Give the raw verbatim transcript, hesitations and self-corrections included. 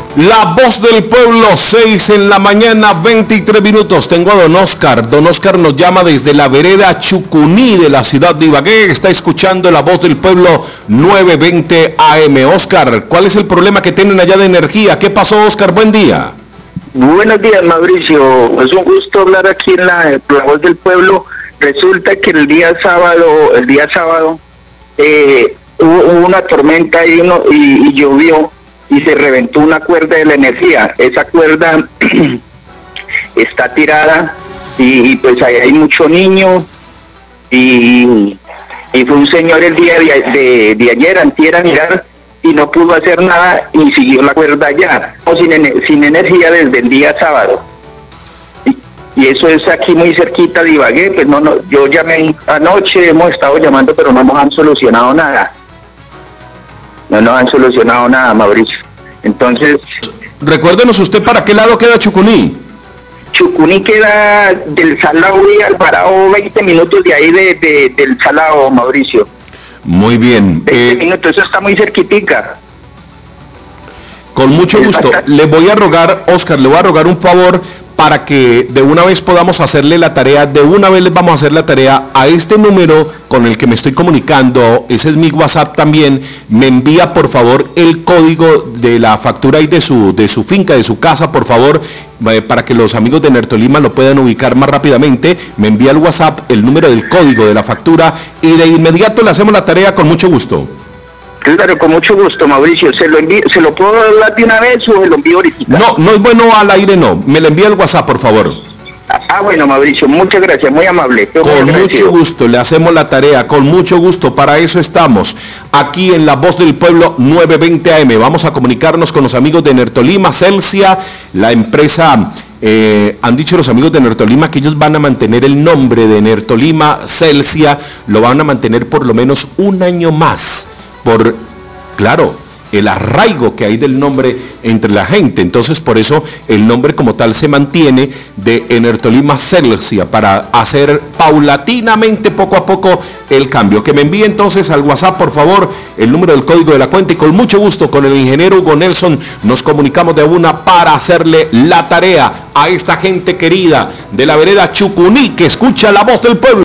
La voz del pueblo, seis en la mañana, veintitrés minutos. Tengo a don Oscar. Don Oscar nos llama desde la vereda Chucuní de la ciudad de Ibagué. Está escuchando la voz del pueblo, nueve veinte A M. Oscar, ¿cuál es el problema que tienen allá de energía? ¿Qué pasó, Oscar? Buen día. Buenos días, Mauricio. Es un gusto hablar aquí en la, la voz del pueblo. Resulta que el día sábado, el día sábado, eh, hubo, hubo una tormenta y, uno, y, y llovió y se reventó una cuerda de la energía. Esa cuerda está tirada y, y pues ahí hay mucho niño y, y fue un señor el día de, de, de ayer, antier a mirar y no pudo hacer nada y siguió la cuerda allá, sin, sin energía desde el día sábado. Y, y eso es aquí muy cerquita de Ibagué. Pues no, no, yo llamé anoche, hemos estado llamando, pero no nos han solucionado nada. No nos han solucionado nada, Mauricio. Entonces... Recuérdenos usted, ¿para qué lado queda Chucuní? Chucuní queda del Salao y Alvarado, veinte minutos de ahí de, de, del Salao, Mauricio. Muy bien. veinte eh, minutos, eso está muy cerquitica. Con mucho gusto. Le voy a rogar, Oscar, le voy a rogar un favor para que de una vez podamos hacerle la tarea, de una vez les vamos a hacer la tarea a este número con el que me estoy comunicando, ese es mi WhatsApp también, me envía por favor el código de la factura y de su, de su finca, de su casa, por favor, eh, para que los amigos de Enertolima lo puedan ubicar más rápidamente. Me envía el WhatsApp, el número del código de la factura y de inmediato le hacemos la tarea con mucho gusto. Claro, con mucho gusto, Mauricio. ¿Se lo envío, se lo puedo dar de una vez o se lo envío ahorita? No, no es bueno al aire, no. Me lo envía el WhatsApp, por favor. Ah, bueno, Mauricio, muchas gracias, muy amable. Con mucho gusto, le hacemos la tarea, con mucho gusto, para eso estamos, aquí en La Voz del Pueblo, nueve veinte A M. Vamos a comunicarnos con los amigos de Enertolima, Celsia, la empresa, eh, han dicho los amigos de Enertolima que ellos van a mantener el nombre de Enertolima, Celsia, lo van a mantener por lo menos un año más, por, claro, el arraigo que hay del nombre entre la gente. Entonces por eso el nombre como tal se mantiene de Enertolima Celsia, para hacer paulatinamente poco a poco el cambio. Que me envíe entonces al WhatsApp por favor el número del código de la cuenta y con mucho gusto con el ingeniero Hugo Nelson nos comunicamos de una para hacerle la tarea a esta gente querida de la vereda Chucuní que escucha la voz del pueblo.